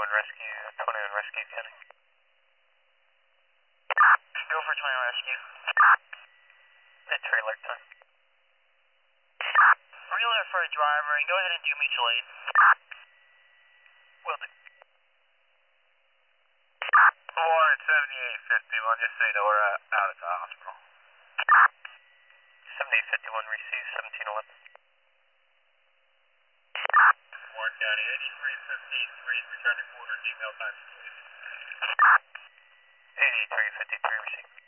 Rescue, 21 Rescue County. Go for 21 Rescue. The trailer time. Relay for a driver and go ahead and do mutual aid. Will do. 7851, just so you know we're out at the hospital. 7851 received 1711. Warren County, 8353, return to quarters, email back to police. 8353 received.